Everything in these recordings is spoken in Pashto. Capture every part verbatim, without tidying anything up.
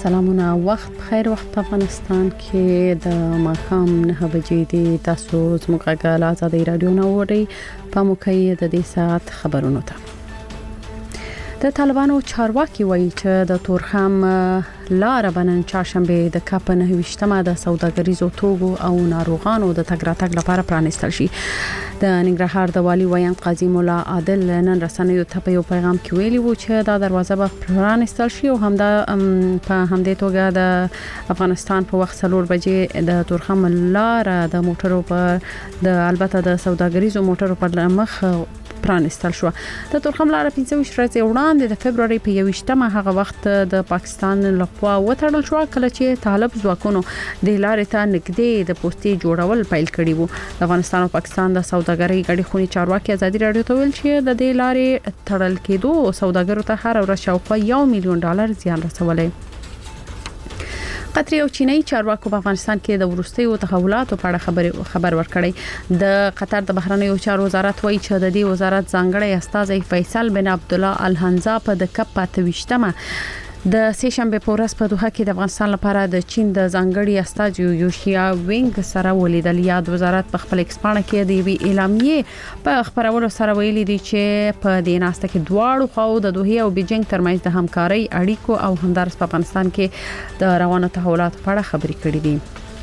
سلامونه، وخت بخیر. وخت په افغانستان کې د ماښام نه بجې دي. تاسو زموږ غږ له آزادۍ رادیو نه اورئ. په موکې د دې ساعت خبرونو ته د طالبانو چارواکي وایي چې د تورخم لار بنن چاشنبه د کاپ نه وشتمه د سوداګریزو توغو او ناروغانو د تګ راتګ لپاره پرانستل شي. د ننګرهار د والي ویان قاضي مولا عادل نن رسنیو ته په یو پیغام کې ویلي وو چې دا دروازه به پرانستل شي او همدا په همدې توګه د افغانستان په وخت څلور بجې د تورخم لار د موټرو په د البته د سوداګریزو موټرو په مخ پرانستل شو. د تورخم لار پنځه ویشت ورځې وړاندې د فبرवरी په یوشتمه هغه وخت د پاکستان لخوا وټړل شو کله چې طالب ځواکونو د لارې ته نږدې د پوسټي جوړول پیل کړی وو. د افغانستان او پاکستان د سوداګرۍ غړي خونی چارواکي ازادي رادیو ته ویل چې د دې لارې تړل کېدو سوداګرو ته هر ورځ شاوخوا یو میلیون ډالر زیان رسولای. قطر او چینایي چارواکو په افغانستان کې د ورستیو تحولاتو په اړه خبر خبر ورکړی. د قطر د بهرنیو چارو وزارت وایي چې د دې وزارت ځانګړی استازی فیصل بن عبد الله الحنزا په د کپ پاتويشتمه د سه شنبه په ورځ په دوحه کې د افغانستان لپاره د چین د ځانګړي استازي یوشیا وینګ سره ولیدل. یاد وزارت په خپل ایکسپانه کې د وی اعلامیه په خبرولو سره ویلي دي چې په دې ناسته کې دواړو خواو د دوحه او بیجینګ ترمنځ د همکارۍ اړیکو او همدارس په افغانستان کې د روانو تحولاتو په اړه خبرې کړې دي.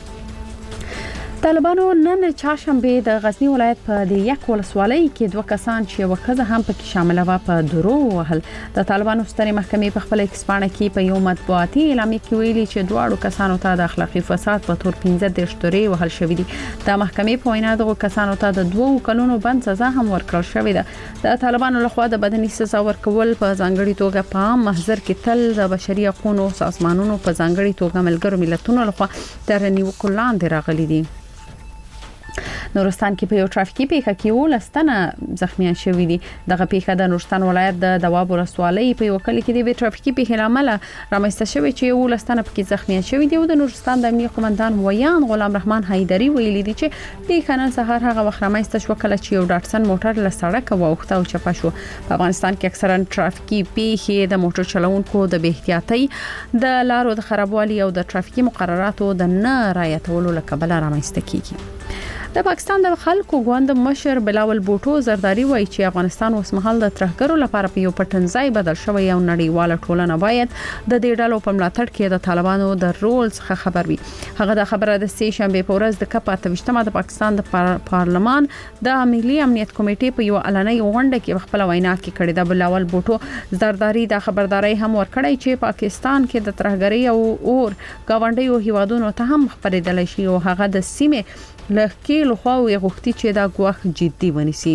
طالبانو نن چاشنبه د غزنی ولایت په د یک ولسوالۍ کې دوه کسان چې وکړه هم پکې شامل و په درو وهل. د طالبانو سترې محکمې په خپل ایکسپانه کې په یو مطبوعاتي اعلامیه کې ویلي چې دواړو کسانو ته د اخلاقی فساد په تور پنځه د شتوري وهل شوې دي. د محکمې په وینا دغه کسانو ته د دوه کلونو بند سزا هم ورکړل شوې ده. د طالبانو لخوا د بدني سزا ورکول په ځانګړي توګه په عام محضر کې تل د بشري حقوقو سازمانونو په ځانګړي توګه ملګرو ملتونو لخوا تر نیوکو لاندې راغلي دي. نورستان کې په یو ټرافیکي پیښه کې ولستانه زخمیان شوې دي. دغه پیښه د نورستان ولایت د دواب ولسوالۍ په یو کلی کې د ټرافیکي پیښې لامل رامنځته شوې چې ولستانه پکې زخمیان شوې دي. او د نورستان د امنیت قومندان ویان غلام رحمان حیدری ویلي دي چې پیښه نن سهار هغه وخت رامنځته شو کله چې یو ډاټسن موټر له سړک واوښته او چپه شو. په افغانستان کې اکثرا ټرافیکي پیښې د موټر چلوونکو د بې احتیاطۍ د لارو د خرابوالي او د ټرافیکي مقرراتو د نه رعایتولو لکبل رامنځته کیږي. د پاکستان د خلکو ګوند مشر بلاول بوټو زرداری وایي چې افغانستان اوس مهال د ترهګرو لپاره په یو پټنځای بدل شوی او نړیواله ټولنه باید د دې ډلو په ملاتړ کې د طالبانو د رول څخه خبر وي. هغه د خبره د سه شنبه په ورځ د کپ اتوشتمه د پاکستان د پارلمان د ملي امنیت کمیټې په یو اعلاني غونډه کې خپل وینا کې کړې ده. بلاول بوټو زرداری د خبرداري هم ورکړی چې پاکستان کې د ترهګرۍ او اور گاونډیو هیوادونو ته هم خبرېدل شي او هغه د سیمه لکه لخوا یې غوښتي چې دا ګواښ جدي ونیسي.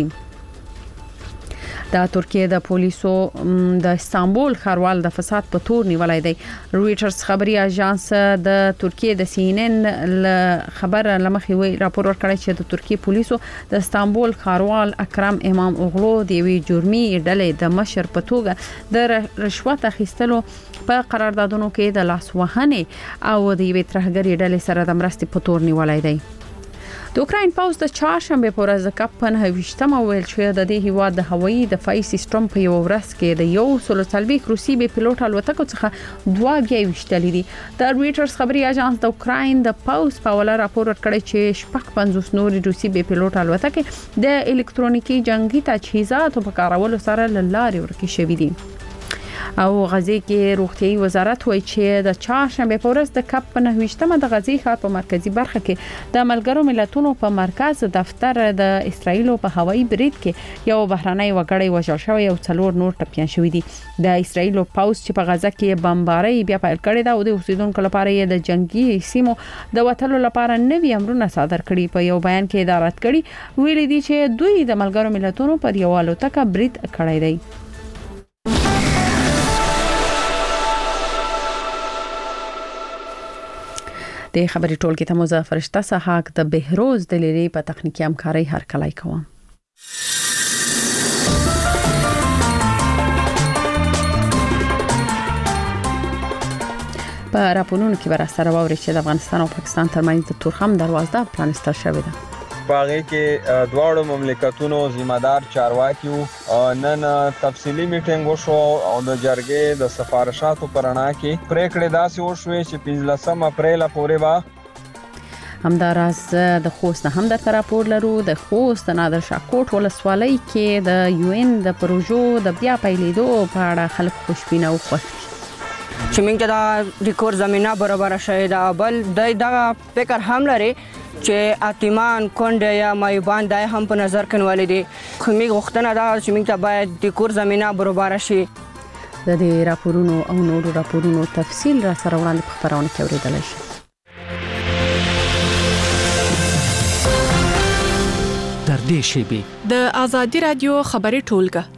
د ترکیه د پولیسو د استانبول ښاروال د فساد په تور نیولای دی. رويټرز خبري اژانس د ترکیه د سی ان ان خبر لمخې وی راپور ورکړی چې د ترکیه پولیسو د استانبول ښاروال اکرم امام اوغلو د وی جرمي ډلې د مشر په توګه د رشوت اخیستلو په قراردادونو کې د لاس وهنې او د وی ترهګری ډلې سره د مرستې په تور نیولای دی. د اوکراین پاوز د چاشنبه په ورځ د کپ په نهویشتمه ویل چې د دې هیواد د هوایي دفاعي سیستم په یو ورځ کې د یو سل څلوېښت روسي بي پيلوټ الوتکو څخه دوه بیا وشتلې دي. د رويټرز خبري اژانس د اوکراین د پاوز په ولا راپور ورکړی چې شپږ پنځوس نور روسي بي پيلوټ الوتکې د الکترونیکي جنگي تجهیزاتو په کارولو سره لارې ورکې شوې دي. او غزي کې روغتيایي وزارت وایي چې د چاشنبه په ورځ د کپ په نهویشتمه د غزي ښار په مرکزی برخه کې د ملګرو ملتونو په مرکز دفتر د اسرایل په هوایي برید کې یو بهراني وګړی وژل شوی او څلور نور ټپيان شوی دي. د اسرایل پاوز چې په غزه کې بمباري بیا پیل کړی دا او د اوسیدونکو لپاره د جنگي سیمو د وټلو لپاره نوي امرونه صادر کړي. په یو بیان کې ادارت کړي ویلي دي چې دوی د ملګرو ملتونو پر یو الوتکه برید کړی دی. د خبري ټولګي ته مظفر فرشته سحاق د بهروز د لری په تخنیکی همکاري هر کلای کوم. په راپورونو کې بر سره ووري چې د افغانستان او پاکستان ترمنځ د تورخم دروازه پرانستل شوې ده. باغې کې دواړو مملکتونو ذمہدار چارواکي نن تفصیلی میټینګ وشو او د جرګې د سفارشاتو پرانا کې پریکړې داسې وشوې چې پنځلسم اپریل پورې به همداراز د خوست نه هم د راپور لرو. د خوست نادر شاه کوټ ولسوالۍ کې د یو ان د پروژو د بیا پیلېدو په اړه خلک خوشبینه او خوښ چې موږ د ریکور زمينه برابر شوه دا بل د فکر هم لري چې اتمان کونډه یا مایبان دای هم په نظر کې ولې دي خو موږ غوښتنه دا چې موږ ته باید ریکور زمينه برابر شي. د دې راپورونو او نورو راپورونو تفصیل را سره وړاندې په خبرونه کې اوریدل شي. در دې شیبه د ازادي رادیو خبري ټولګه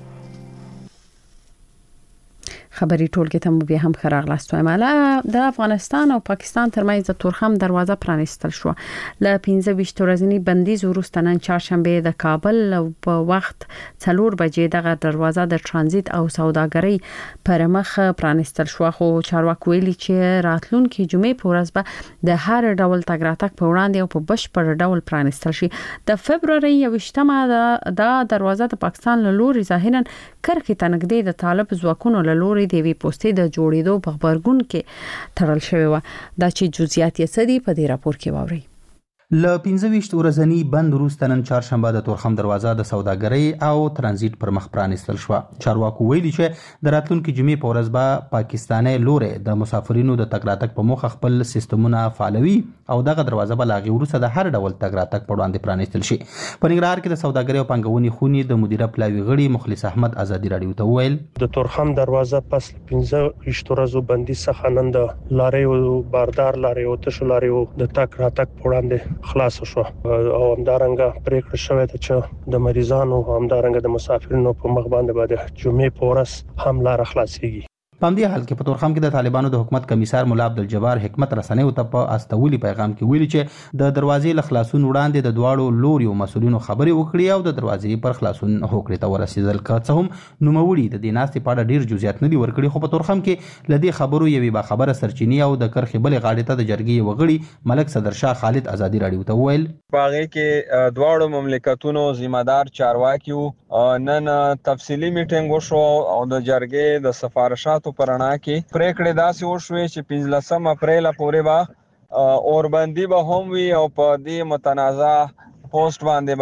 خبري ټولګه ته مو بیا هم خراغلاست وایم. د افغانستان او پاکستان ترمنځ د تورخم دروازه پرانیستل شو. ل پنځه ویشت ورځې بندیز وروسته نن چهارشنبه د کابل په وخت څلور بجې دغه دروازه د ترانزیت او سوداګرۍ پر مخ پرانیستل شو. خو چارواکي ویلي چې راتلونکي جمعې په ورځ به د هر ډول تګ راتګ په وړاندې او په بشپړ ډول پرانیستل شي. د فبرवरी یوشتمه د دروازه د پاکستان له لوري ظاهرا کرخې تنګدې د طالب ځواکونو له لوري د وی پوسټې د جوړېدو په خبرګون کې تړل شوی و. دا چې جزئیات یې څه دي په دې راپور کې واورئ. ل پنځه ویشت ورځنی بند وروسته نن چهارشنبه د تورخم دروازه د سوداګرۍ او ترانزیت پر مخ پرانیستل شو. چارواکو ویلي چې د راتلونکي جمعې په ورځ به پاکستاني لوري د مسافرینو د تګ راتګ په موخه خپل سیستمونه فعالوي او دغه دروازه به لاغي وروسته د هر ډول تګ راتګ په وړاندې پرانیستل شي. په ننګرهار کې د سوداګرۍ او پنګونې خونې د مدیره پلاوي غړي مخلص احمد ازادي رادیو ته ویل د تورخم دروازه پس پنځه ویشت ورځو بندي څخه نن د لارې او باردار لارې او تشو لارې د تګ راتګ په وړاندې خلاص شو او همدارنګه پریکړه شوې ده چې د مریضانو او همدارنګه د مسافرینو په مخ باندې باندې جمعې په ورځ هم لار خلاصيږي. په دې حال کې په تورخم کې د طالبانو د حکومت کمیسار مولا عبدالجبار حکمت رسنیو ته په استولي پیغام کې ویلي چې د دروازې له خلاصون وړاندې د دواړو لوريو مسولینو خبري وکړي او د دروازې پر خلاصون هوکړې ته ورسېدل. که څه هم نوموړي د دې ناستې په اړه ډیر جزئیات نه دي ورکړي خو په تورخم کې لدې خبرو یوې با خبره سرچینی او د کرخې بلې غاړې ته د جرګې وغړي ملک صدرشاه خالد ازادي رادیو ته ویل باغې کې دواړو مملکتونو ذمہدار چارواکي نن تفصیلی میټینګ وشو او د جرګې د سفارشاتو پرانا کې پریکړې داسې وشوې چې پنځلسم اپریل پورې به اوربندي به هم وي او په دې متنازع پوسټ باندې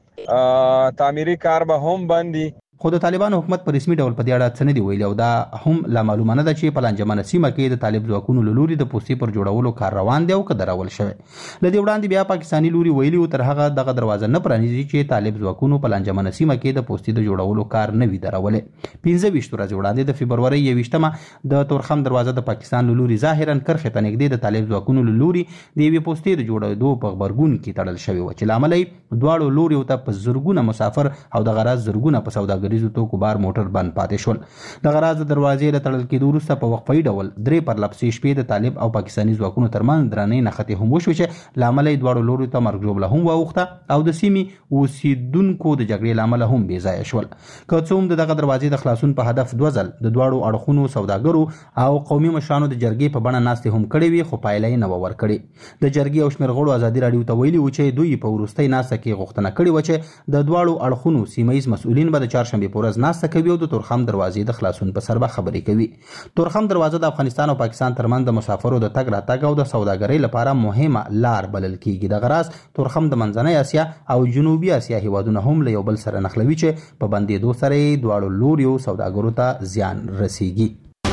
به تعمیري کار به هم بندي. خو د طالبانو حکومت په رسمي ډول په دې اړه څه نه دی ویلي او دا هم لا معلومه نه ده چې په لانجمنه سیمه کې د طالب ځواکونو له لوري د پوستې پر جوړولو کار روان دی او که درول شوی. له دې وړاندې بیا پاکستاني لوري ویلي او تر هغه دغه دروازه نه پرانیزي چې طالب ځواکونو په لانجمنه سیمه کې د پوستې د جوړولو کار نه وي درولې. پنځه ویشت ورځې وړاندې د فبرवरी یوشتمه د تورخم دروازه د پاکستان له لوري ظاهرا کرخې ته نږدې د طالب ځواکونو له لوري د یوې پوستې د جوړېدو په خبرګون کې تړل شوی و چې لامل یې دواړو لوري ته په زرګونه مسافر او د غراض زرګونه په سوداګریزو توکو بار موټر بند پاتې شول. د غراض د دروازې له تړل کېدو وروسته په وقفي ډول درې پرلپسې شپې د طالب او پاکستاني ځواکونو ترمنځ درنې نښتې هم وشوې چې لامل یې دواړو لورو ته مرګ ژوبله هم واوښته او د سیمې اوسیدونکو د جګړې لامل هم بې ځایه شول. که څه هم د دغه دروازې د خلاصون په هدف دوه ځل د دواړو اړخونو سوداګرو او قومي مشرانو د جرګې په بڼه ناستې هم کړې وي خو پایله یې نه وه ورکړې. د جرګې او شمېر غړو ازادي راډیو ته ویلي و چې دوی په وروستۍ ناسته کې غوښتنه کړې وه چې د دواړو اړخونو سیمه ییز مسؤلین به د چهارشنبې په ورځ ناسته کوي او د تورخم دروازې د خلاصون په سر به خبرې کوي. تورخم دروازه د افغانستان او پاکستان ترمنځ د مسافرو د تګ راتګ او د سوداګرۍ لپاره مهمه لار بلل کیږي. د غراض تورخم د منځنۍ اسیا او جنوبي اسیا هیوادونه هم له یو بل سره نښلوي چې په بندېدو سره یې دواړو لوریو سوداګرو ته زیان رسیږي.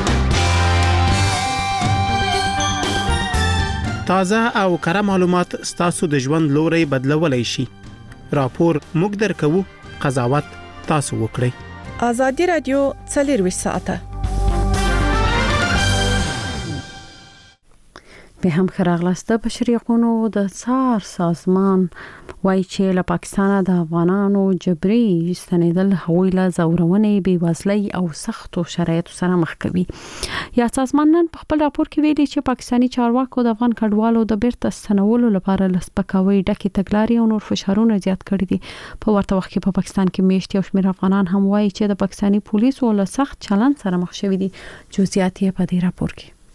تازه او کره معلومات ستاسو د ژوند لوري بدلولای شي. راپور موږ درکوو، قضاوت تاسو وکړئ. ازادي رادیو څلورویشت ساعته به هم خراغلاست. بشري حقوقو د څار سازمان وایي چې له پاکستان د افغانانو جبري ستنیدل هغوی له زورونې بېوزلۍ او سختو شرایطو سره مخ کوي. یا سازمان نن په خپل راپور کې ویلي چې پاکستاني چارواکو د افغان کډوالو د بیرته ستنولو لپاره له سپکاوي ډکې تګلارې او نور فشارونه زیات کړي دي. په ورته وخت کې په پاکستان کې میشت یو شمېر افغانان هم وایي چې د پاکستاني پولیسو له سخت چلند سره مخ شوي دي. جزئیات یې په دې راپور کې.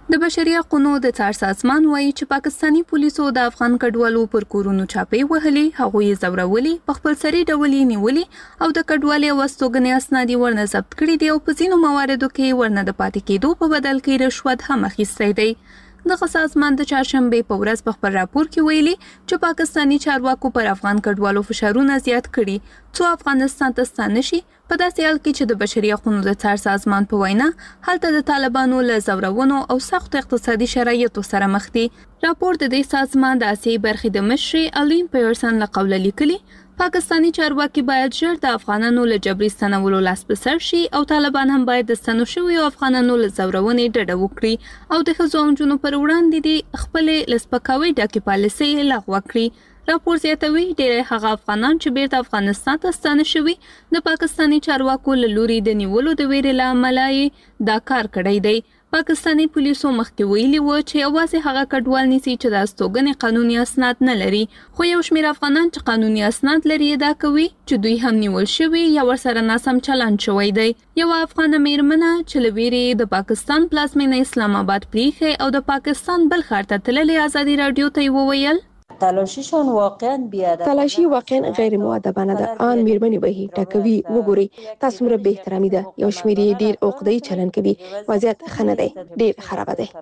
د بشري حقوقو د څار سازمان وایي چې پاکستانی پولیسو د افغان کډوالو پر کورونو چاپې وهلې، هغوی زورولې، په خپل سری ډول یې نیولې او د کډوالۍ او استوګنې اسناد ورنه ضبط کړي دي او په ځینو مواردو کې ورنه د پاتې کېدو په بدل کې رشوت هم اخیستی دی. دغه سازمان د چهارشنبه په ورځ په خپل راپور کې ویلي چې پاکستانی چارواکو پر افغان کډوالو فشارونه زیات کړي څو افغانستان ته ستانه شي، په داسې حال کې چې د بشري حقوقو د څار سازمان په وینا هلته د طالبانو له زورونو او سخت اقتصادي شرایطو سره مخ دي. راپور د دې سازمان د اسیایي برخې د مشر الین پیرسن له قوله لیکلي پاکستانی چارواکي باید ژر د افغانانو له جبري ستنولو لاس په سر شي او طالبان هم باید د ستنو شویو افغانانو له زورونې ډډه وکړي او د ښځو او نجونو پر وړاندې د خپلې له سپکاوي ډکې پالیسۍ لغوه کړي. راپور زیاتوي ډېری هغه افغانان چې بیرته افغانستان ته ستانه شوي د پاکستانی چارواکو له لوري د نیولو د ویرې له امله یې دا کار کړی دی. پاکستانی پولیسو مخکې ویلي و چې یوازې هغه کډوال نیسي چې د استوګنې قانوني اسناد نه لري، خو یو شمېر افغانان چې قانوني اسناد لري ادعا کوي چې دوی هم نیول شوي یا ورسره ناسم چلند شوی دی. یوه افغانه میرمنه چې له ویرې د پاکستان پلازمینه اسلام آباد پریښې او د پاکستان بل ښار ته تللې ازادي راډیو ته یې وویل تلاشیشان واقعا بیادب، تلاشی واقعا غیر مؤدبانه ده. آن میرمنې وهي، ټکوي، وګوري تاسو مره به احترامي ده. یو شمېر یې ډیر عقده‌ای چلند کوي. وضعیت ښه نه دی، ډیر خراب دی.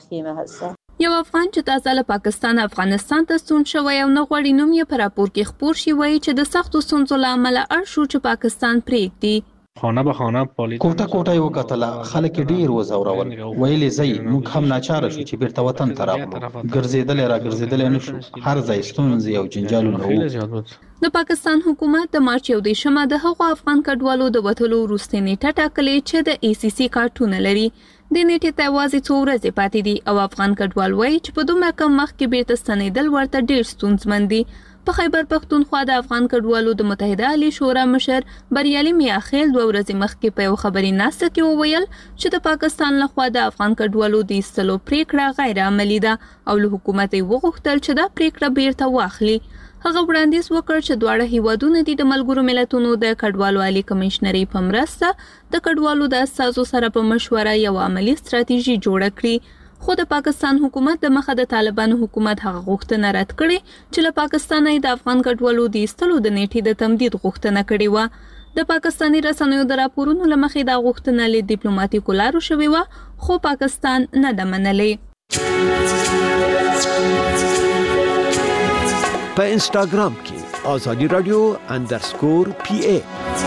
یو افغان چې تازه له پاکستان افغانستان ته ستون شوی او نه غواړي نوم یې په راپور کې خپور شي وایي چې د سختو ستونزو له امله اړ شو چې پاکستان پرېږدي. خانه به خانه پالیس کوټه کوټه یو کتله، خلک ډیر وزورول، ویلې زئی موږ هم ناچاره شو چې بیرته وطن ته راغلو، ګرځېدل را ګرځېدل نه شو، هر ځای ستونزې او جنجالونه وو. د پاکستان حکومت د مارچ یو دیشمه د هغو افغان کډوالو د وټلو وروستۍ نیټه ټاکلې چې د ای سی سی کارتونه لري. د نیټې ته یوازې څو ورځې پاتې دي او افغان کډوال وایي چې په دومره کم وخت کې بیرته ستنېدل ورته ډیر ستونزمن دي. په خیبر پښتونخوا د افغان کډوالو د متحده عالی شورا مشر بریالي میاخیل دوه ورځې مخکې په یو خبري ناسته کې وویل چې د پاکستان لخوا د افغان کډوالو د ایستلو پریکړه غیر عملي ده او له حکومت یې وغوښتل چې دا پریکړه بیرته واخلي. هغه وړاندیز وکړ چې دواړه هیوادونه د ملګرو ملتونو د کډوالو عالی کمشنري په مرسته د کډوالو د اساسو سره په مشوره یو عملی ستراتیژي جوړه کړي. خو د پاکستان حکومت د مخه د طالبانو حکومت هغه غوښتنه رد کړې چې له پاکستانه د افغان کډوالو د ایستلو د نیټې د تمدید غوښتنه کړې و. د پاکستاني رسنیو د راپورونو له مخې دا غوښتنه له ډیپلوماټیکو لارو شوې و خو پاکستان نه ده منلې. په انسټاګرام کې آزادي رادیو انډرسکور پی ای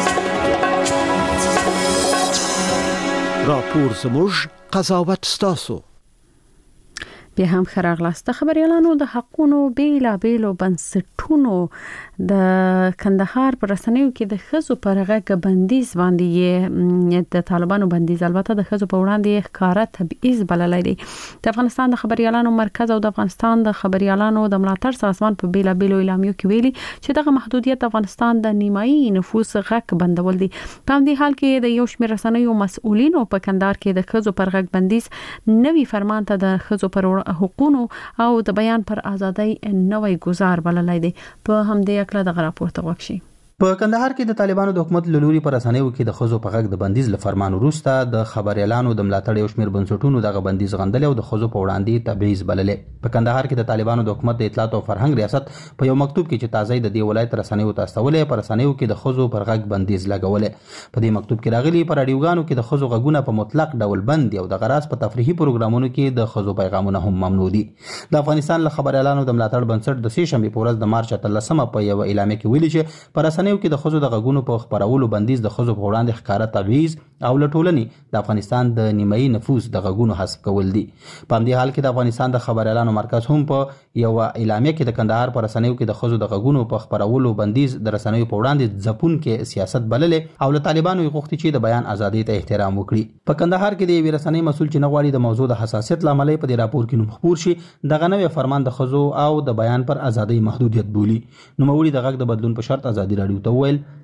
راپور زموږ قضاوت ستاسو. بیا هم خراغلاسته خبريالانو د حقونو بیلا بیلو بنسټونو د کندهار پر رسنیو کې د خزو پرغه بندیز باندې د طالبانو بندیز البته د خزو په وړاندې ښکارا تبعیض بللای دی. د افغانستان د خبريالانو مرکز او د افغانستان د خبريالانو د ملاتړ سازمان په بیلا بیلو اعلامیو کې ویلي چې دغه محدودیت افغانستان د نیمایي نفوس غک بندول دي. په همدې حال کې د یو شمېر رسنیو مسؤلینو په کندهار کې د خزو پرغه بندیز نوي فرمان ته د خزو پر حقوقو او د بیان پر ازادۍ نوې گزار بللای دی. په همدې اکله د راپور ته وکشي. په کندهار کې د طالبانو د حکومت لوري پر رسنیو کې د خزو په غږ د بندیز له فرمان وروسته د خبريالانو د ملاتړ یو شمېر بنسټونو دغه بندیز غندل او د خزو په وړاندې تبعیض بللې. په کندهار کې د طالبانو د حکومت د اطلاعات او فرهنګ ریاست په یو مکتوب کې چې تازه د دې ولایت رسنیو ته استولې پر رسنیو کې د خزو پر غږ بندیز لګولې. په دې مکتوب کې راغلي پر رادیوګانو کې د خزو غږونه په مطلق ډول بند دي او د غراس په تفریحي پروګرامونو کې د خزو پیغامونه هم ممنوع دي. د افغانستان له خبريالانو د ملاتړ بنسټ د سې شنبه په ورځ د مارچ اتلسمه په یو اعلامیه کې ویلي چې پر رسنیو کې د خزو د په خبرولو بندیز د خزو په وړاندې ښکارا تبعیض او لټولنې د افغانستان د نیمایي نفوس د غږونو حذف کول دي. په همدې حال کې د افغانستان د خبريالانو مرکز هم په یو اعلامیه کې د کندهار پر رسنیو کې د خزو د غږونو په خبرولو بندیز د رسنیو په وړاندې ځپون کې سیاست بللې او له طالبانو یې غوښتي چې د بیان ازادۍ ته احترام وکړي. په کندهار کې د یوې رسنۍ مسول چې نه غواړي د موضوع د حساسیت لامل په دې راپور کې نوم خپور شي دغه نوې فرمان د خزو او د بیان پر ازادۍ محدودیت بولی. نو موري د غږ د بدلون په شرط ازادي راډیو ته ویل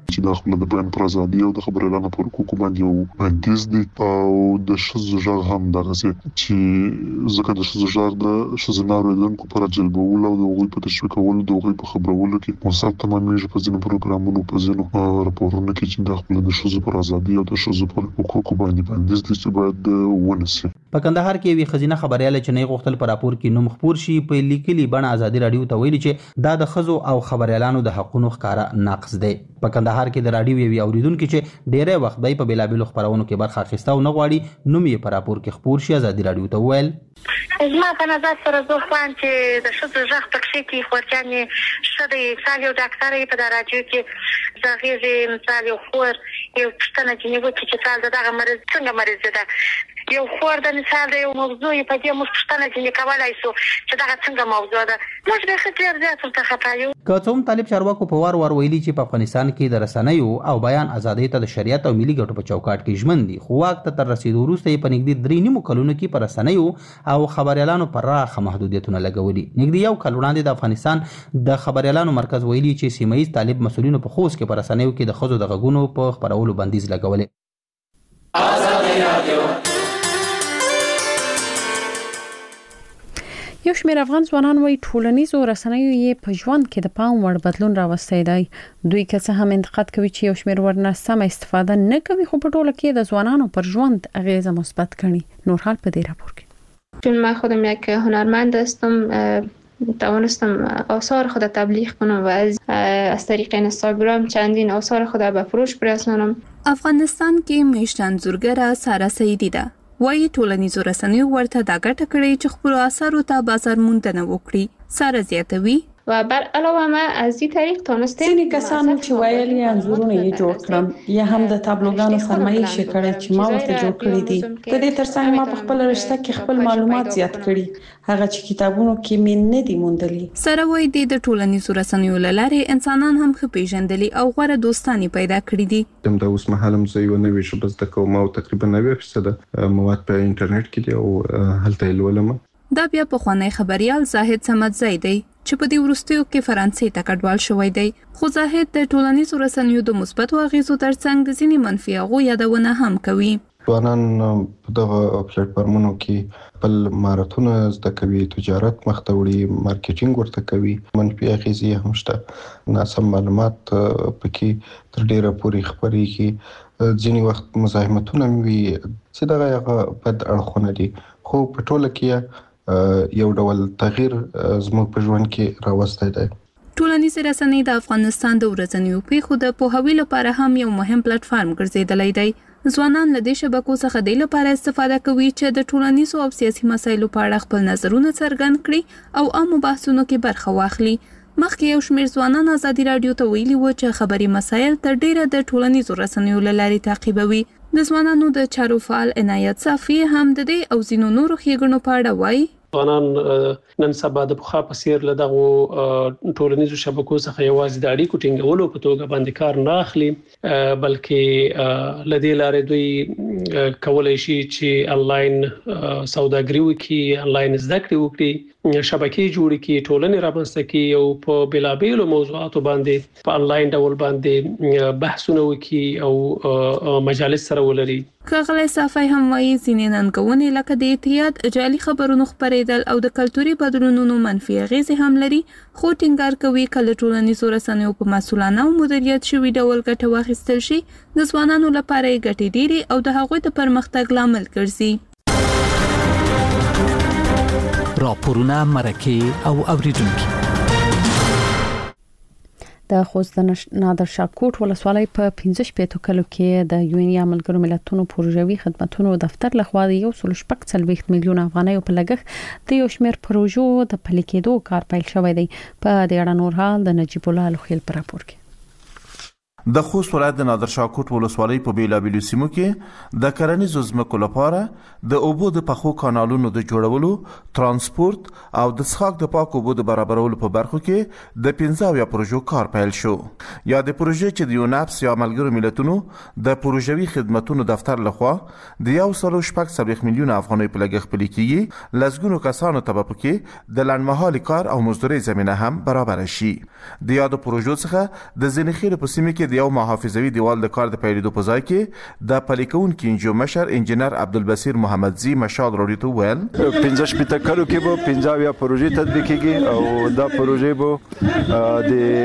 چې د خپل د بیان پر ازادي او د خبرو اعلان پر حقوقو باندې یو بندیز دی او د ښځو غږ هم دغه چې ځکه د ښځو غږ د ښځینه اورېدونکو پر جلبولو او د هغوی په تشویق کولو د هغوی په خبرولو کې مصاب تمامېږي په ځینو پروګرامونو په ځینو راپورونو کې چې د خپل د ښځو پر ازادي او د ښځو پر حقوقو باندې بندیز دی چې باید ونسي. په کندهار کې یوې ښځینه خبریاله چې نه غوښتل په راپور کې نوم خپور شي په لیکلي بڼه ازادي راډیو ته ویلي چې دا د ښځو او خبریالانو د حقونو ښکارا نقض دی. په کندهار کې د راډیو یوې اوریدونکو چې ډېری وخت به په بیلابېلو خبرونو کې برخه اخیسته او نه غواړي نوم یې په راپور کې خپور شي ازادي راډیو ته وویل زما په نظر سره زه خواهم چې د ښځو غږ پکې کې خورجانې ښه دی مثال یو ډاکټر یې په دا راډیو کې د هغې مثال یو خور یو پوښتنه چې نیوکې چې مثال د دغه مرض څنګه مرض ده یو خور د مثال د یو موضوع په دې موږ پوښتنه ځینې کولی شو چې دغه څنګه موضوع ده موږ به ښه ډېر زیات ورته خفه یو. که څه هم طالب چارواکو په وار وار ویلي چې په افغانستان کې د رسنیو او بیان ازادۍ ته د شریعت او ملي ګټو په چوکاټ کې ژمن دي خو واک ته تر رسیدو وروسته یې په نږدې درې نیمو کلونو کې په رسنیو او خبریالانو پراخه محدودیتونه لګولي. نږدې یو کال وړاندې د افغانستان د خبریالانو مرکز ویلي چې سیمه ییز طالب مسؤلینو په خوست کې په رسنیو کې د ښځو د غږونو په خپرولو بندیز لګولي. یو شمېر افغان ځوانان وايي ټولنیزو رسنیو یې په ژوند کې د پام وړ بدلون راوستی دی. دوی که څه هم انتقاد کوي چې یو شمېر ورنه سمه استفاده نه کوي خو په ټوله کې د ځوانانو پر ژوند اغیزه مثبت کړي. نور حال په دې راپور کې. چون من خودم یک هنرمند هستم توانستم آثار خود تبلیغ کنم و از از طریق اینستاگرام چندین آثار خود به فروش برسانم. افغانستان کې میشت انځورګره سارا سعیدی ده. وایي ټولنیزو رسنیو ورته دا ګټه کړې چې خپلو اثارو ته بازار موندنه وکړي. سارا زیاتوي و بر علاوه ما از این طریق تونستم ځینې کسانو چې ویل یې انځورونه یې جوړ کړم یا هم د تابلوګانو فرمایش یې کړی چې ما ورته جوړ کړي دي. د دې ترڅنګ ما په خپل رشته کې خپل معلومات زیات کړي هغه چې کتابونو کې مې نه دي موندلي. سره وایي د ټولنیزو رسنیو له لارې انسانان هم ښه پیژندلي او غوره دوستانې پیدا کړي دي. د اوس مهال هم زه یو نوې ژبه زده کوم او تقریبا نوي فیصده مواد په انټرنیټ کې دي او هلته یې لولم. دا بیا پخوانی خبریال زاهد صمدزی دی چې په دې وروستیو کې فرانسې ته کډوال شوی دی. خو زاهد د ټولنیزو رسنیو د مثبتو اغیزو ترڅنګ د ځینې منفي اغو یادونه هم کوي. ځوانان په دغه پلیټ فارمونو کې خپل مهارتونه زده کوي، تجارت مخ ته وړي، مارکیټینګ ورته کوي. منفي اغیزې هم شته، ناسم معلومات پکې تر ډیره پورې خپرېږي، ځینې وخت مزاحمتونه وي چې دغه هغه بد اړخونه دي. خو په ټوله کې یو ډول تغییر زموږ په ژوند کې راوستی دی. ټولنیزې رسنۍ د افغانستان د ورځنیو پیښو د پوهاوي لپاره هم یو مهم پلیټ فارم ګرځېدلی دی. ځوانان له دې شبکو څخه د لپاره استفاده کوي چې د ټولنیزو او سیاسي مسایلو په اړه خپل نظرونه څرګند کړي او عامو بحثونو کې برخه واخلي. مخکې یو شمېر ځوانان ازادي راډیو ته ویلي و چې خبري مسایل تر ډیره د ټولنیزو رسنیو له لارې تعقیبوي. د ځوانانو د چارو فعال عنایت صافي هم د دې او ځینو نورو ښېګڼو په اړه وایي. ځوانان نن سبا د پخوا په څیر له دغو ټولنیزو شبکو څخه یوازې د اړیکو ټینګولو په توګه باندې کار نه اخلي، بلکې له دې لارې دوی کولای شي چې انلاین سوداګري وکړي، انلاین زده کړې وکړي، شبکې جوړې کړي، ټولنې رامنځته کړي او په بېلابېلو موضوعاتو باندې په انلاین ډول باندې بحثونه وکړي او مجالس سره ولري. ښاغلی صافی هم وایي ځینې ننګونې لکه د اعتیاد، جعلي خبرونو خپرېدل او د کلتوري بدلونونو منفي اغیزې هم لري، خو ټینګار کوي کله ټولنیزو رسنیو په مسؤلانه او مدیریت شوي ډول ګټه واخیستل شي د ځوانانو لپاره یې ګټې ډېرې او د هغوی د پرمختګ لامل ګرځي. راپورونه، مرکې او اوریدونکي. د خوست د نادر شاه کوټ ولسوالۍ په پنځه شپېتو کلو کې د یو ان یا ملګرو ملتونو پروژوي خدماتو دفتر لخوا د یو سل شپږ څلوېښت میلیون افغانۍ په لګښت د یو شمېر پروژو د پلي کېدو کار پیل شوی دی. په دې اړه نور حال د نجیب الله لوخیل په راپور کې. د خوست ولایت د نادر شاه کوټ ولسوالۍ په بیلابېلو سیمو کې د کرنیزو ځمکو لپاره د اوبو د پخو کانالونو د جوړولو، ترانسپورت او د څښاک د پاک اوبو د برابرولو په برخو کې د پنځه اویا پروژو کار پیل شو. یا د پروژې چې د یوناپس یا ملګرو ملتونو د پروژوي خدماتو دفتر لخوا د یو سل شپږ څلوېښت میلیون افغانۍ په لګښت پلي کېږي، لسګونو کسانو ته به پکې د لنډمهالي کار او مزدورۍ زمینه هم برابره شي. د یادو پروژو څخه د ځینې خیلو په سیمه کې د د یو محافظوي دیوال د کار د پیلېدو په ځای کې د پلي کوونکي انجیو مشر انجینر عبدالبصیر محمدزي مشال راډیو ته وویل پنځه شپېته کلو کې به پنځه اویا پروژې تطبیق کیږي او دا پروژې به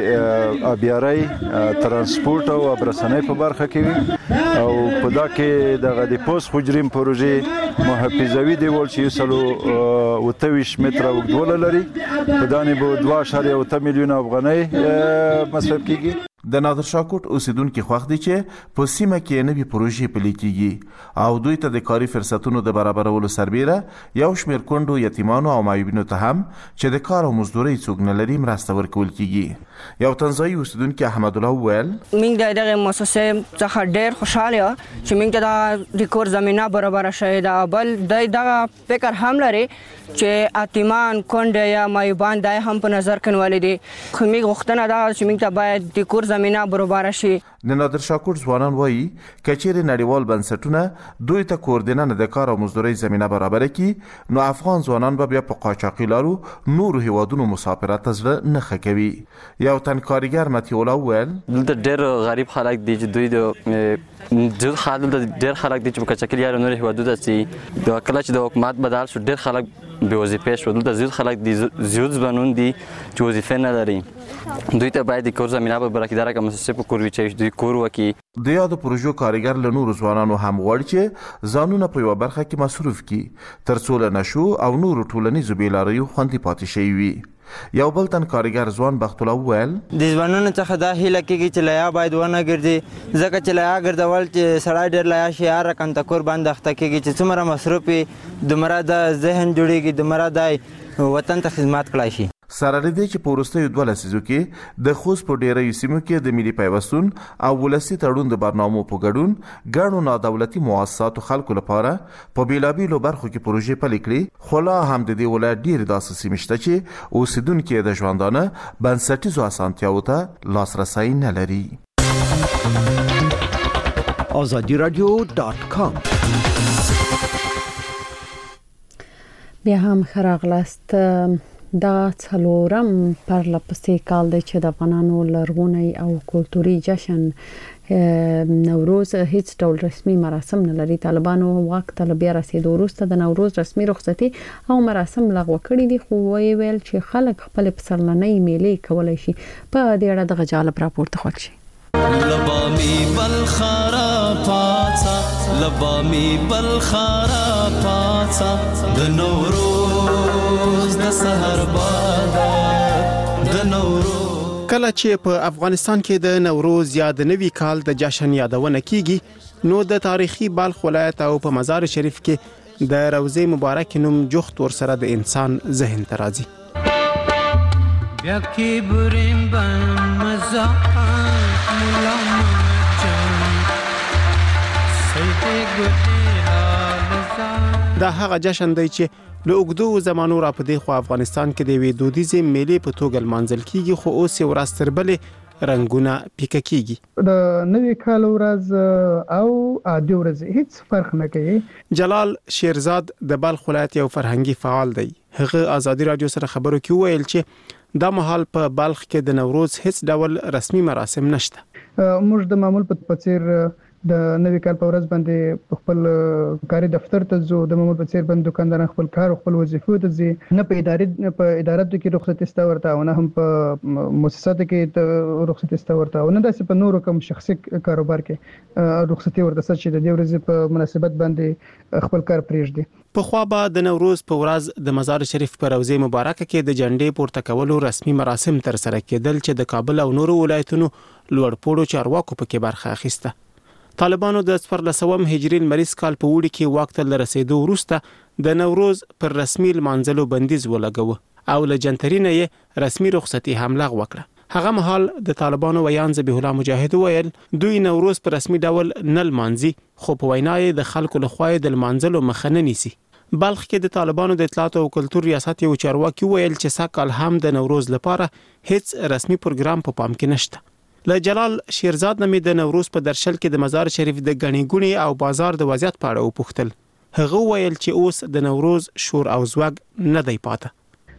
د آبیارۍ ترانسپورت او ابرسنۍ په برخه کې وي او په دا کې دغه د پوست حجریم پروژې محافظوي دیوال چې سلو اوته ویشت متره اوږدوالی لري په دانې به دوه اعشاریه اوته میلیونه افغانۍ مصرف کیږي. د نادر شاه کوټ اوسیدونکو خوښ دي چې په سیمه کې نوې پروژې پلي کیږي او دوی ته د کاري فرصتونو د برابرولو سربیره یو شمېر کونډو یتیمانو او معیوبینو ته هم چې د کار او مزدورۍ څوک نه لري مرسته ورکول کیږي. یو تنزاني اوسیدونکي احمد الله وویل موږ د دغه مؤسسې څخه ډېر خوشاله یو چې موږ ته د کور زمينه برابر شوې ده. بل د دغه فکر هم لري چې اتیمان کونډه یا معیوبان دای هم په نظر کې ولې دي. خو موږ غوښتنه ده چې موږ ته باید د کور زمينه برابر شي. د نادر شاه کوټ ځوانان وایي کچېرې نړیوال بنسټونه دوی ته کوردیننه د کار او مزدورۍ زمينه برابر کړي نو افغان ځوانان به بیا په قاچاقي لارو نورو هیوادونو مسافرت ته ځړه نه ښه کوي. یو تن کارګر متي الله وویل دلته ډېر غریب خلک دي چې دوی د ډېر خلک ډېر خلک دي چې په قاچاقي لارو نورو هیوادونو ته ځي. د کله چې د حکومت بدل شو ډېر خلک بې وظیفې شو. دلته زیات خلک دي زیات ځوانان دي چې وظیفې نه لري. دوی ته باید د کور زمينه په برخه کې دغه مؤسسې په کور وي چې دوی کور وکړي. د یادو پروژو کارګر له نورو ځوانانو هم غواړي چې ځانونه په یوه برخه کې مصروف کړي تر څو له نشو او نورو ټولنیزو بېلاریو خوندي پاتې شوي وي. یو بل تن کارګر ځوان بخت الله وویل د ځوانانو څخه دا هیله کېږي چې لیا باید ونه ګرځي ځکه چې لیا ګرځول چې سړی ډېر لیا شي هر رقم ته کور باندې اخته کېږي چې څومره مصروف وي دومره د ذهن جوړېږي دومره د وطن ته خدمت کړی شي. سره لدې چې په وروستیو دوه لسیزو کې د خوست په ډیریو سیمو کې د ملي پیوستون او ولسي تړون د برنامو په ګډون ګڼو نادولتي مؤسساتو خلکو لپاره په بیلابیلو برخو کې پروژې پلي کړي خو لا هم د دې ولایت ډېرې داسې سیمې شته چې اوسیدونکي د ژوندانه بنسټیزو اسانتیاوو ته لاسرسی نه لري. آزادی رادیو ډاټ کام بیا هم ښه راغلاست. دا څلورم پرله پسې کال دی چې د افغانانو لرغونی او کلتوري جشن نوروز هیڅ ډول رسمي مراسم نه لري. طالبانو واک ته بیا رسیدو وروسته د نوروز رسمي رخصتي او مراسم لغوه کړي دي خو ویل چې خلک خپل پسرلنۍ میلې کولای شي. په دې اړه د غجالب راپورته خوښ شي. لبامي بالخرا پاڅا لبامي بالخرا پاڅا د نوروز د سحر باد د نوروز. کله چې په افغانستان کې د نوروز یا د نوي کال د جشن یادونه کیږي نو د تاریخي بلخ ولایت او په مزار شریف کې د روضه مبارک نوم جوخت ور سره د انسان ذهن ته راځي. بیا کې بریم بن مزا دا هغه جشن دی چې له اوږدو زمانو را په دې خو افغانستان کې د یوې دودیزې میلې په توګه لمانځل کیږي خو اوس یې ورځ تر بلې رنګونه پیکه کیږي. د نوي کال ورځ او عادي ورځ هیڅ فرق نه کوي. جلال شیرزاد د بلخ ولایت یو فرهنګي فعال دی. هغه آزادی رادیو سره خبرو کې ویل چې دا مهال په بلخ کې د نوروز هیڅ ډول رسمي مراسم نشته. موږ د معمول په څیر د نوي کال په ورځ باندې خپل کاري دفتر ته ځو د معمول په څیر باندې دکاندار خپل کار او خپل وظیفو ته ځي نه په ادارې په اداراتو کې رخصتي ستا ورته او نه هم په مؤسساتو کې رخصتي ستا ورته او نه داسې په نورو کوم شخصي کاروبار کې رخصتي ورته چې د دې ورځې په مناسبت باندې خپل کار پرېږدي. په خوا به د نوروز په ورځ د مزار شریف په روضه مبارکه کې د جنډې پورته کولو رسمي مراسم تر سره کېدل چې د کابل او نورو ولایتونو لوړپوړو چارواکو پکې برخه اخیسته. طالبانو د څوارلسم هجري لمریز کال په وړي کې واک ته رسیدو وروسته د نوروز پر رسمي لمانځلو بندیز ولګاوه او له جنترینه یې رسمي رخصتي هم لغوه کړه. هغه مهال د طالبانو ویان ذبیح الله مجاهد ویل دوی نوروز په رسمي ډول نه لمانځي خو په وینا یې د خلکو لخوا د لمانځلو مخه نه نیسي. بلخ کې د طالبانو د اطلاعات او کلتور ریاست یو چارواکي ویل چې ساکال هم د نوروز لپاره هیڅ رسمي پروګرام په پام کې نشته. له جلال شیرزاد نمې د نوروز په درشل کې د مزار شریف د غنی ګونی او بازار د وضعیت په اړه وپوښتل. هغه ویل چې اوس د نوروز شور او زوګ نه دی پاته.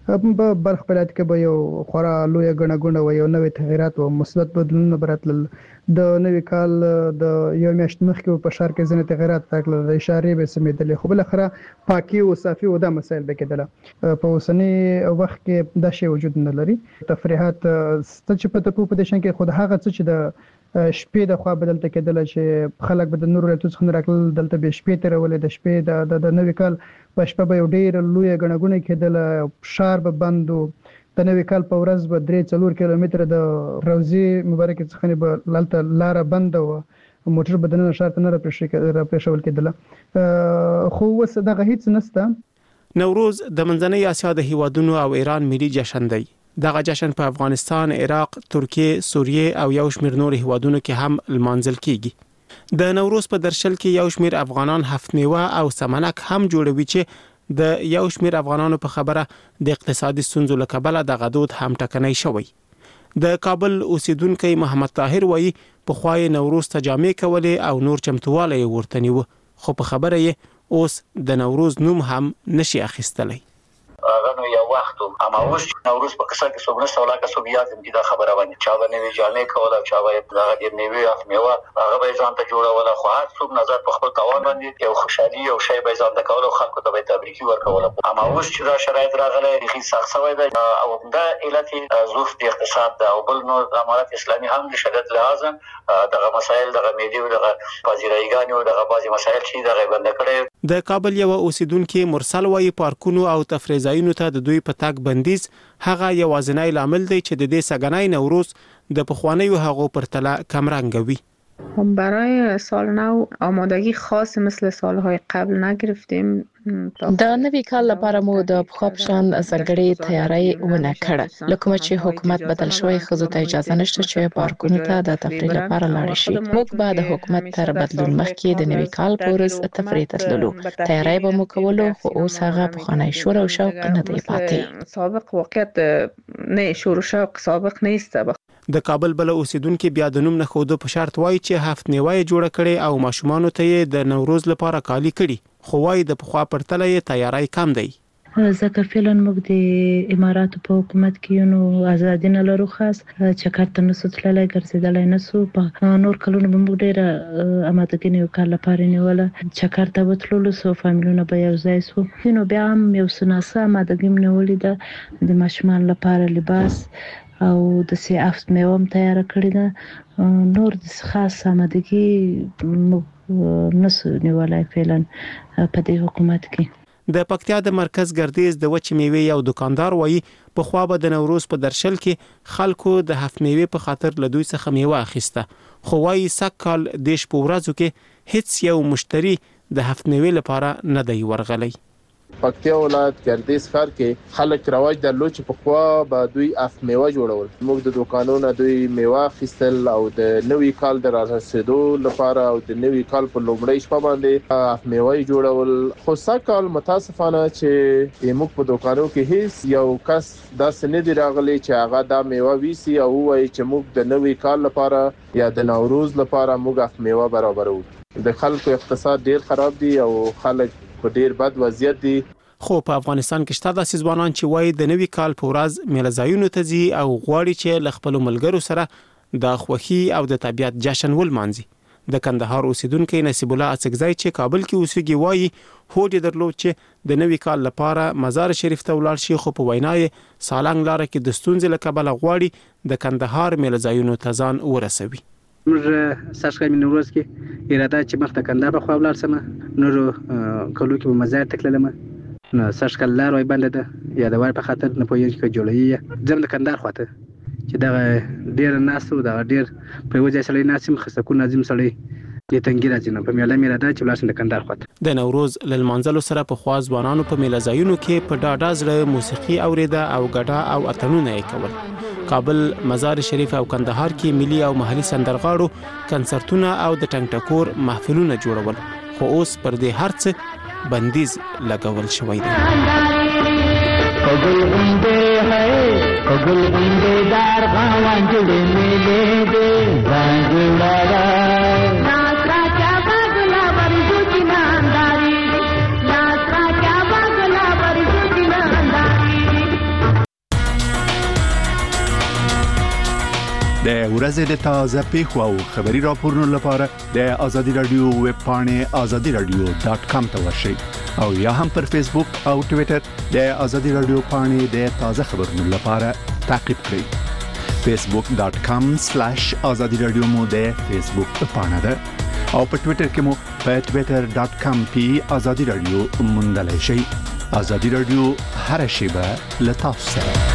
په بلخ ولایت کې به یو خورا لوی غڼه غونډه و یو نوې تغیرات او مثبت بدلونونه براتل د نوې کال د یو میاشت مخکې په شهر کې ځینې تغیرات راغلل د اشارې به سمیدلې خو بل اخره پاکي او صافي او د مسایل به کېدله په اوسنی وخت کې د شی وجود نه لري تفریحات ستچې په تپو په دشن کې خود هغه څه چې د شپې د خوا بدلته کېدل چې خلک به د نور له توڅ خن راکل دلته به شپې ترولې د شپې د د نوې کال په شپه به ډیر لوی غنغونه کېدل شهر به بندو د نوې کال په ورځ به درې څلور کیلومتر د روزي مبارک څخه به لالته لار بند و موټر بدنه شهر ته نه راپېښول کېدل خو وس دغه هیڅ نسته. نوروز د منځنۍ اسیا د هیوادونو او ایران ملي جشن دی. دغه جشن په افغانستان، عراق، ترکیه، سوریه او یو شمېر نور هیوادونو کې هم لمانځل کیږي. د نوروز په درشل کې یو شمېر افغانان هفت میوه او سمنک هم جوړوي چې د یو شمېر افغانانو په خبره د اقتصادي ستونزو له کبله د غدود هم ټکنۍ شوی. د کابل اوسیدونکو محمد طاهر وایي په خوای نوروز ته جامې کولې او نور چمتواله ورته نیو خو په خبره یې اوس د نوروز نوم هم نشي اخیستلی. غنو یو وخت اما اوس نوروز په قصه کې څومره سوال کا سوبیات دې دا خبره باندې چا باندې وی جامې کوله چا باندې دا دې نیوي اف میوه هغه به ځان ته جوړوله خو هر څوک نظر په خپل توان باندې یو خوشحالي او شی به ځان ته کوله خلکو ته به تبریکي ورکوله اما اوس چې دا شرایط راغله هیڅ سخت شوی دی او دا علت ظروف د اقتصاد دا او بل نور امارات اسلامي هم د شدت لازم دغه مسایل دغه میډي او دغه پازیرایګانی او دغه بازي مسایل چې دغه بند کړي. د کابل یو اوسیدونکو مرسل وایي پارکونو او تفریحي ته د دوی په تاک بندیز هغه یوازینی لامل دی چې د دې سګنای نوروز د پخوانیو هغو پرتله کم رنگوي. برای سال نو آمادگی خاص مثل سالهای قبل نگرفتیم. د نوي کال لپاره مو د پخوپشان زړګړې تیاری ونه کړه لکه چې حکومت بدل شوی خزو ته اجازه نشته چې پارکونو ته د تفریح لپاره لاړ شي. موږ به د حکومت تر بدلون مخکې د نوي کال پورز تفریح ته تللو تیاری به مو کولو خو اوس هغه پخوانی شور او شوق نه دی پاتې. سابق واقعیت نه شور او شوق سابق نیست. د کابل بل اوسیدونکو بیا د نوم نه خود په شرط وای چې هفت نیوي جوړ کړي او ماشومان ته د نوروز لپاره کالی کړي خو وای د پخوا پرتله یې تیاری کم دی. ځکه فعلا موږ د اماراتو په حکومت کې نو ازادي نه لرو خاص چې کارته نسو تللی ګرځیدلی نسو په نور کلونو به موږ ډېره امادګي نیو کال لپاره نیوله چې کارته وتللو سو فامیلونه به یو ځای سو نو بیا هم یو سناسه امادګي نیولې ده د ماشومان لپاره لباس او د سی افت میوم تیار کړی ده نور د خاص آمادګي نسو نیولای فعلا په دې حکومت کې. د پکتیا د مرکز ګردیز د وچ میوه یو دکاندار وایي په خوا به د نوروز په درشل کې خلکو د هفت میوه په خاطر له دوی څخه میوه اخیسته خو وایي سکهال دیش په ورځو کې هیڅ یو مشتری د هفت میوه لپاره نه دی ورغلی. پکتیا ولایت ګردیز ښار کې خلک رواج درلود چې په خوا به دوی اف میوه جوړول. موږ د دکانونو دوی میوه اخیستل او د نوي کال د رارسېدو لپاره او د نوي کال په لومړۍ شپه باندې اف میوه جوړول خو سکهال متاسفانه چې موږ په دکانو کې هیڅ یو کس داسې نه دی راغلی چې هغه دا میوه ویسي او وایي چې موږ د نوي کال لپاره یا د نوروز لپاره موږ اف میوه برابرو. د خلکو اقتصاد ډیر خراب دی او خلک په ډیر بد وضعیت دي. خو په افغانستان کې شته داسې ځوانان چې وایي د نوي کال په ورځ میله ځایونو ته ځي او غواړي چې له خپلو ملګرو سره د خوښي او د طبیعت جشن ولمانځي. د کندهار اوسیدونکو نصیب الله اڅکزی چې کابل کې اوسېږي وایي هوډ درلود چې د نوي کال لپاره مزار شریف ته ولاړ شي خو په وینای سالنګ لار کې د ستونزې له کبله غواړي د کندهار میله ځایونو ته ځان ورسوي. موږ ساشکای نوروز کې اراده چې مخ ته کندهار په خوا ولاړ سم نور کلو کې په مزار تکلم نو ساشکل لار وای بند ده یا د وای په خاطر نه پوهیږي چې جوړی ځم د کندهار خواته چې دا ډیر ناسو دا ډیر په وجه سړی ناسم خصکو ناظم سړی د تنګی راځي نه په میله میله دا چې ولاسن د کندهار خواته. د نوروز لمانځلو سره په خوا ځوانانو په میله ځایونو کې په ډاډه زړه موسیقي اوریده او غډا او اتنونه یې کول. کابل، مزار شریف او کندهار کې ملي او محلي سندرغاړو کنسرتونه او د ټنګ ټکور محفلونه جوړول خو اوس پر دې هرڅه بندیز لګول شوی دی. کګل غونډه ہے کګل غونډه دار غوان جوړې ملي دې ځانګړا ناسرا کیا بغلا ورجو جنانداري ناسرا کیا بغلا ورجو جنانداري د ورځې د تازه پیښو او خبري راپورونو لپاره د آزادي رادیو ویب پاڼې آزادي رادیو ډاٹ کام ته ورشئ او یا هم پر فیسبوک او ټوئیټر د آزادي رادیو پاڼې د تازه خبرونو لپاره تعقیب کړئ. فیسبوک ډاٹ کام سلیش آزادي رادیو مو د فیسبوک پاڼه ده او په ټوئیټر کې مو په ټوئیټر ډاٹ کام پی آزادي رادیو موندلای شئ. آزادي رادیو هر شیبه له تاسو سره.